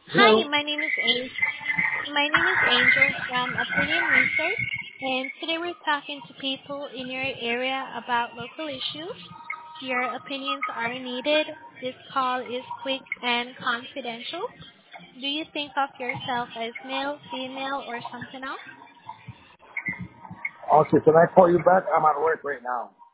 Hi, Hello. my name is Angel from Opinion Research, and today we're talking to people in your area about local issues. Your opinions are needed. This call is quick and confidential. Do you think of yourself as male, female, or something else? Okay, can I call you back? I'm at work right now.